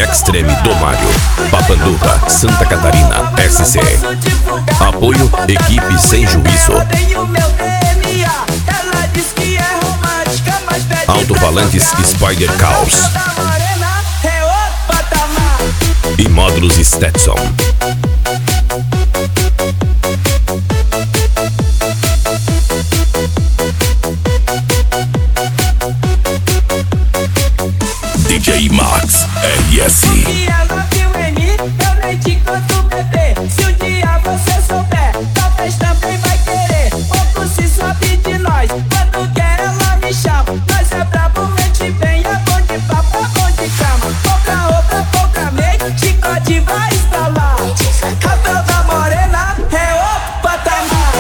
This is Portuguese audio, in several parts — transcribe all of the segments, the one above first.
Extreme do Mário, Papanduva, Santa Catarina, SC. Apoio Equipe Sem Juízo. Alto-falantes Spider Caos e módulos Stetson. DJ Max RS. E ela viu em mim, eu nem te conto, bebê. Se um dia você souber, talvez também vai querer. Pouco se sabe de nós, quando quer ela me chama. Nós é brabo, mente bem, é bom de papo, é bom de cama. Pouca roupa, pouca make, chicote vai instalar. Cabelo da morena é outro patamar.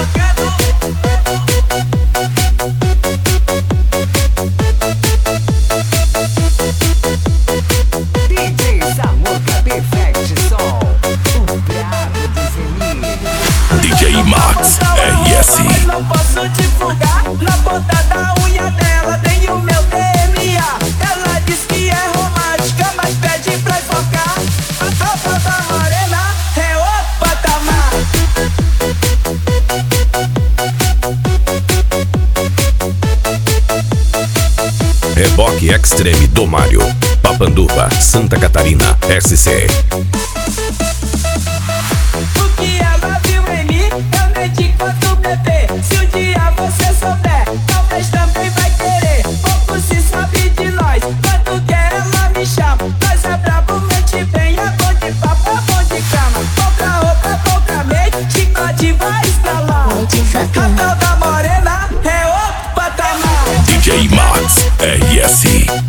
DJ Max RS. Não posso divulgar, na ponta da unha dela tem o meu DNA. Ela diz que é romântica, mas pede pra focar. A roupa da morena é outro patamar. Reboque Extreme do Mário, Papanduva, Santa Catarina, SC. O que ela viu em mim, eu nem te conto, bebê. Se um dia você souber, talvez também vai querer. Pouco se sabe de nós, quando quer ela me chama. Nós é brabo, mente bem, é bom de papo, é bom de cama. Pouca roupa, pouca make, chicote vai instalar. Cabelo da morena é outro patamar. DJ Max RS.